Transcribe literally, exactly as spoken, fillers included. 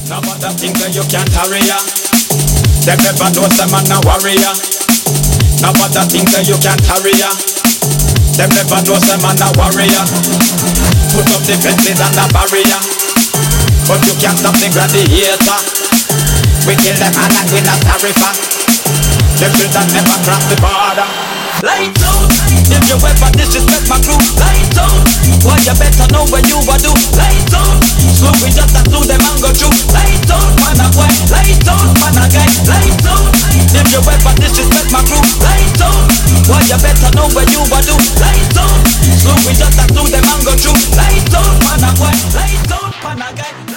Nobody think that you can't carry ya. Them never know some man a warrior. Nobody think that you can't carry ya. Them never know some man a warrior. Put up the fences and the barrier, but you can't stop the gladiator. We kill them all and we not sorry for. Them children never cross the border. Lights out, if you ever disrespect my crew. Lights out, why you better know what you a do. Lights out, slow we just a slew them and go through. Lights out, man a boy. Lights out, man a guy. Lights out, if you ever disrespect my crew. Lights out, why you better know what you a do. Lights out, slow we just a slew them and go through. Lights out, man a boy. Lights out, man a guy.